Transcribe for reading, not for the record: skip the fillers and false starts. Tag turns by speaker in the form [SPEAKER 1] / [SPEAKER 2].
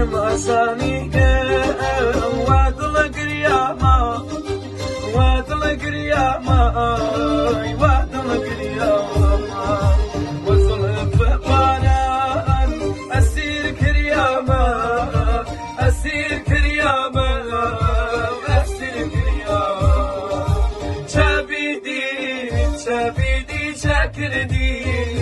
[SPEAKER 1] مساني وادلك رياما وادلك رياما وادلك رياما وصلف بانان أسير كرياما أسير كرياما أسير كرياما شابيدي شاكردي